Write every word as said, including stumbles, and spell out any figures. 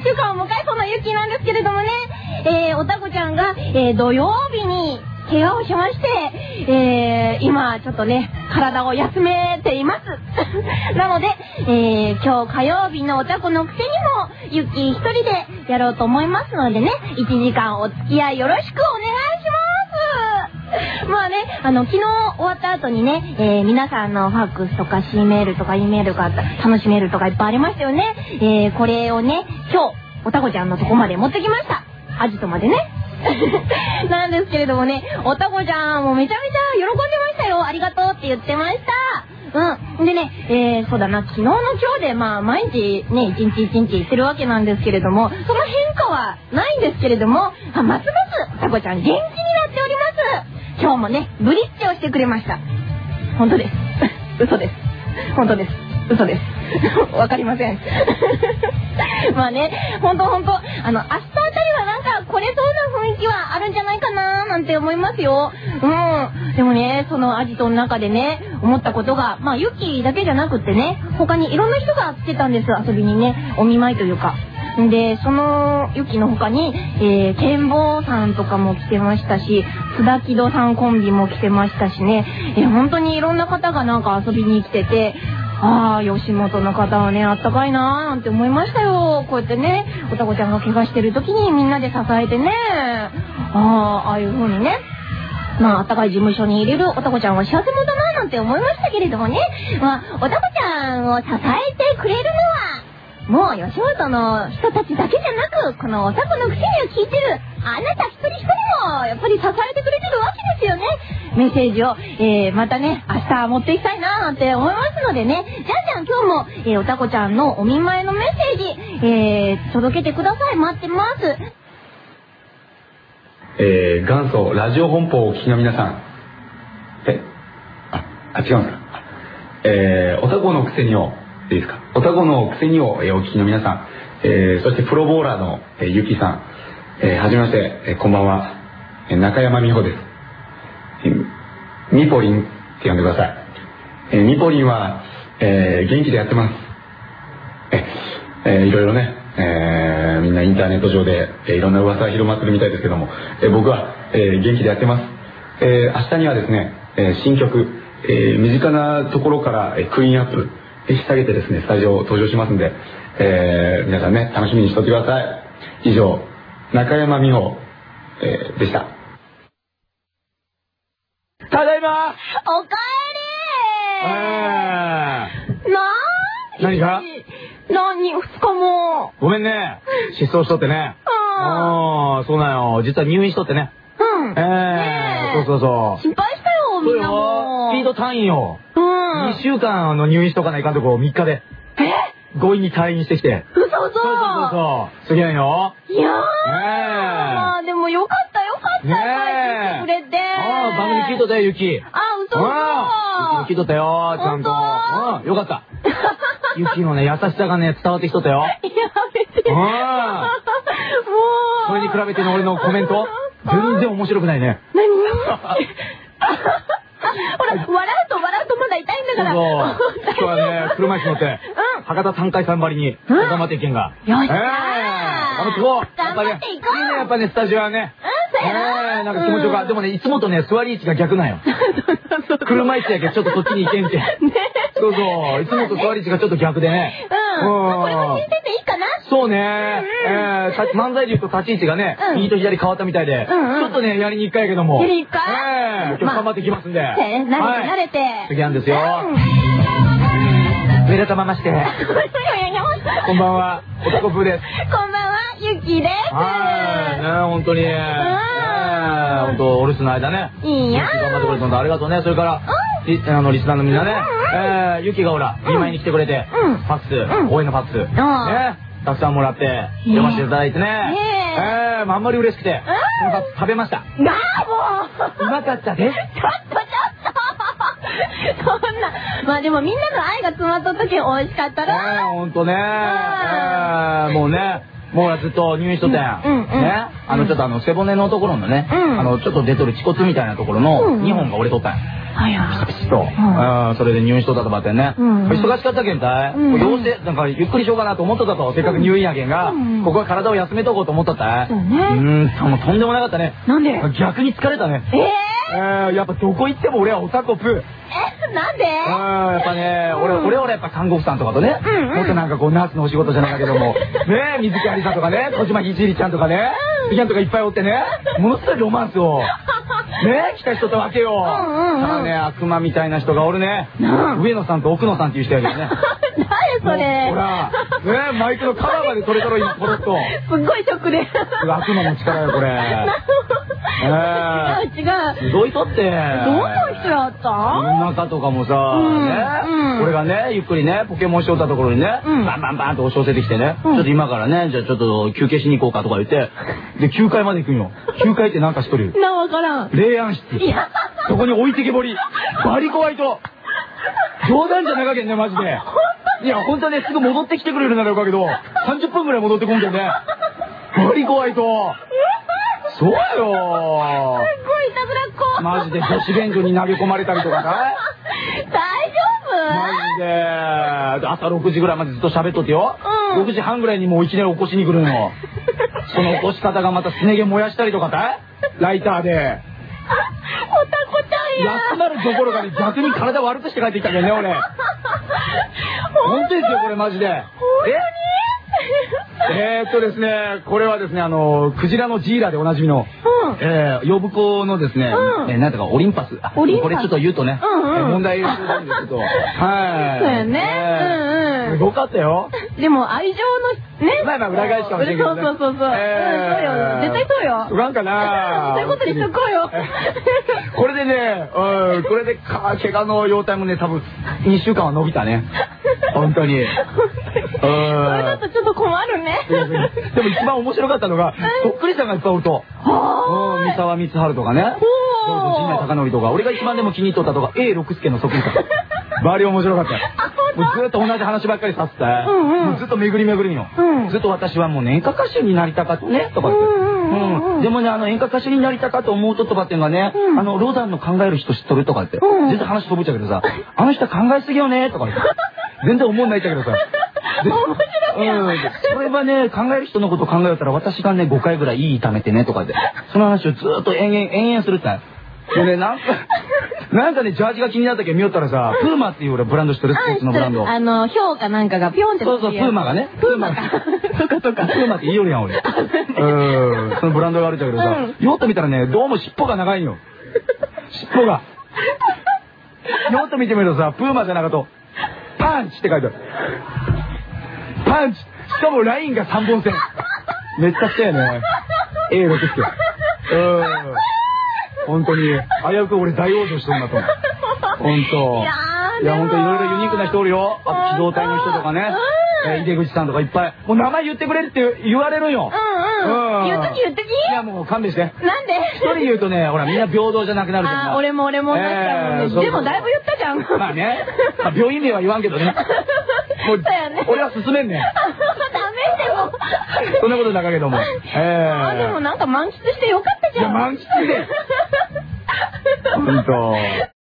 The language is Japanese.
っしゅうかんを迎えそうなゆきなんですけれどもね、えー、おたこちゃんが、えー、土曜日に怪我をしまして、えー、今ちょっとね体を休めていますなので、えー、今日火曜日のおたこのくせにもゆき一人でやろうと思いますのでね、いちじかんお付き合いよろしくお願いしますまあね、あの昨日終わった後にね、えー、皆さんのファックスとか C メールとか E メールが楽しめるとかいっぱいありましたよね。えー、これをね今日おたこちゃんのとこまで持ってきました。アジトまでねなんですけれどもね、おたこちゃんもめちゃめちゃ喜んでましたよ。ありがとうって言ってました。うん。でね、えー、そうだな、昨日の今日でまあ毎日ね一日一日言ってるわけなんですけれども、その変化はないんですけれども、あ、ますますおたこちゃん元気になっております。今日もねブリッジをしてくれました。本当です嘘です本当です嘘ですわかりませんまあね、本当本当あの明日あたりはなんか来れそうな雰囲気はあるんじゃないかななんて思いますよ。うん。でもね、そのアジトの中でね思ったことが、まあユキだけじゃなくってね、他にいろんな人が来てたんです、遊びにね、お見舞いというか。でそのユキの他に、えー、ケンボーさんとかも来てましたし、津田木戸さんコンビも来てましたしね、えー、本当にいろんな方がなんか遊びに来てて、ああ吉本の方はねあったかいなーなんて思いましたよ。こうやってねおたこちゃんが怪我してる時にみんなで支えてね、ああああいう風にね、まああったかい事務所に入れるおたこちゃんは幸せ者だななんて思いましたけれどもね、まあおたこちゃんを支えてくれるのはもう吉本の人たちだけじゃなく、このおたこのくせには聞いてるあなた一人一人もやっぱり支えてくれてるわけですよね。メッセージを、えー、またね明日持っていきたいななんて思いますのでね、じゃんじゃん今日も、えー、おたこちゃんのお見舞いのメッセージ、えー、届けてください。待ってます。 えー、元祖ラジオ本舗をお聞きの皆さん、えああ違うんですか、えー、おたこのくせにをいいですか、おたこのくせにを、えー、お聞きの皆さん、えー、そしてプロボーラーの、えー、ゆきさん、えー、はじめまして、えー、こんばんは、えー、中山美穂です。えー、みぽりんって呼んでください。えー、みぽりんは、えー、元気でやってます。えーえー、いろいろね、えー、みんなインターネット上で、えー、いろんな噂が広まってるみたいですけども、えー、僕は、えー、元気でやってます。えー、明日にはですね、えー、新曲、えー、身近なところから、えー、クリーンアップ引き下げてですねスタジオ登場しますんで、えー、皆さんね楽しみにしておいてください。以上中山美穂、えー、でした。ただいま。 おかえりー。 えー、 なー何か何ふつかもごめんね失踪しとってね。ああそうなよ、実は入院しとってね。 うんえー、そうそうそう、 心配したよみんなも。 スピード単位よ。 うんにしゅうかんあの入院しとかないかんとこみっかでえ強引に退院してきて。 嘘嘘。 そうそうそうそうすげえよ。 いやー、 ねえでもよかったよかった、 ねえ帰ってきてくれて。 ああ番組聞いとったよゆき。 あ嘘嘘。 あ聞いとったよちゃんと。うんよかったゆきのね優しさがね伝わってきとったよ。 やめてもうそれに比べての俺のコメント全然面白くないね。 何ほら笑うと笑うとまだ痛いんだから。 そうそう今日はね車椅子乗って博多さんかいさんばりに頑張っていけんが。 よし頑張っていこう。 頑張っていこう。 いいねやっぱねスタジオはね。ええなんか気持ちよか。でもねいつもとね座り位置が逆なんよ。車椅子やけちょっとそっちに行けんけ。そうそういつもと座り位置がちょっと逆でね。 うんこれも聞いてていいかな。 そうねえ漫才で言うと立ち位置がね右と左変わったみたいでちょっとねやりにくいやけども。 やりにくい。 ええ今日頑張ってきますんで。 慣れて慣れて。 次なんですよ。目立たままして。こんばんは、おたこぷーです。 こんばんは、ゆきです。 はい、ね、本当に。本当、お留守の間ね。 いいや。 頑張ってくれたんでありがとうね。それから、あの、リスナーのみんなね、えゆきがほら、見舞いに来てくれて、ファックス、応援のファックス、ね、たくさんもらって、読ませていただいてね。ええ、あんまり嬉しくて、そのファックス食べました。 なあ、もう。 うまかったで。ちょっと、ちょっと。そんな、まあでもみんなの愛が詰まった時美味しかったな。 ええ、ほんとね。ええ、もうね、もうずっと入院しとったやん。ね、あのちょっとあの背骨のところのね、あのちょっと出とる恥骨みたいなところのにほんが折れとったんや。 あや。 そう。うん、それで入院しとったとばってね。忙しかったけんたい。どうして、なんかゆっくりしようかなと思っとったと。せっかく入院やけんが、ここは体を休めとこうと思っとったい。そうね。うん、もうとんでもなかったね。なんで？逆に疲れたね。ええ、やっぱどこ行っても俺はおたこぷー。 え、なんで？うん、 やっぱね、俺、俺はやっぱ看護婦さんとかとね、もっとなんかこうナースのお仕事じゃないんだけども、ね、水木有りさんとかね、小島ひじりちゃんとかね、ビキャンとかいっぱいおってね、ものすごいロマンスを。ね、来た人と分けよう。ただね、悪魔みたいな人がおるね。上野さんと奥野さんっていう人やけどね。 誰それ。 ほら、ね、マイクのカバーまで取れとる今、ポロッと。 すっごいショックで。 悪魔の力よ、これ。 違う違う。 すごいとって。どんな人やった？ 中とかもさ、ね、俺がね、ゆっくりね、ポケモンしよったところにね、バンバンバンと押し寄せてきてね、ちょっと今からね、じゃあちょっと休憩しに行こうかとか言って、で、きゅうかいまで行くんよ。きゅうかいってなんかしとるよ。 な、わからん。 霊安室。そこに置いてけぼり。バリ怖いと。冗談じゃなかけんね、マジで。いや、本当はね、すぐ戻ってきてくれるならよかけど、さんじゅっぷんぐらい戻ってこんけんね。バリ怖いと。そうよ。すっごいいたずらっ子。 マジで女子便所に投げ込まれたりとかさ。 大丈夫？ マジで。朝ろくじぐらいまでずっと喋っとってよ。ろくじはんぐらいにもういきなり起こしに来るの。その起こし方がまたすね毛燃やしたりとかだいライターで。 おたこちゃんや。 休まるどころかに逆に体悪くして帰ってきたけどね、俺。本当ですよ、これマジで。ええーっとですね、これはですね、あの、クジラのジーラでおなじみの、えー、呼子のですね、え、なんとかオリンパス。これちょっと言うとね、問題があるんですけど、はい。 そうやね。 すごかったよ。 でも愛情の、ね。 まあまあ裏返しかもしれんけどね。 そうそうそうそう。そうよ。絶対そうよ。 そうなんかな。 そういうことにしとこうよ。 これでね、うん、これでか、怪我の容態もね、多分にしゅうかんは伸びたね。本当に。うん。 それだとちょっと困るね。 でも一番面白かったのが、そっくりさんがいっぱいおると。うん、三沢光晴とかね。陣内孝則とか、俺が一番でも気に入っとったとか、エーろく 助のそっくりさん。バリ面白かった。もうずっと同じ話ばっかりさせて、もうずっと巡り巡りの。ずっと私はもう演歌歌手になりたかったね、とかって。うん。でもね、あの演歌歌手になりたかと思うととかっていうのがね、あの、ロダンの考える人知っとるとかって。全然話飛ぶっちゃうけどさ、あの人考えすぎよね、とかって。全然思んないっちゃうけどさ。 面白いやん。 うん。それはね、考える人のこと考えたら私がね、ごかいぐらいいい炒めてね、とかで。その話をずっと延々、延々するって。でね、なんか、なんかね、ジャージが気になったけど見よったらさ、プーマっていう俺ブランド知ってる、スポーツのブランド。 あの、評価なんかがピョンってそうそう、プーマがね。 プーマか。そっかそっか。 プーマって言いよるやん、俺。うん。そのブランドがあるんだけどさ、よっと見たらね、どうも尻尾が長いんよ。尻尾が。よっと見てみるとさ、プーマじゃなかと、パンチって書いてある。パンチ。しかもラインがさんぼん線。めっちゃくちゃやね。エーろく 助。うん。本当に、危うく俺大往生してるんだと思う。本当。いや、本当いろいろユニークな人おるよ。あと機動隊の人とかね。井出口さんとかいっぱい。もう名前言ってくれって言われるよ。 うんうん。言うとき言うとき。 いや、もう勘弁して。 なんで？ 一人言うとね、ほらみんな平等じゃなくなるじゃん。 あ、俺も俺もなっちゃうもんね。でもだいぶ言ったじゃん。 まあね。病院名は言わんけどね。もう、俺は進めんねん。 ダメでも。 そんなことだけども。ええ。 あ、でもなんか満喫してよかったじゃん。 いや、満喫で。本当。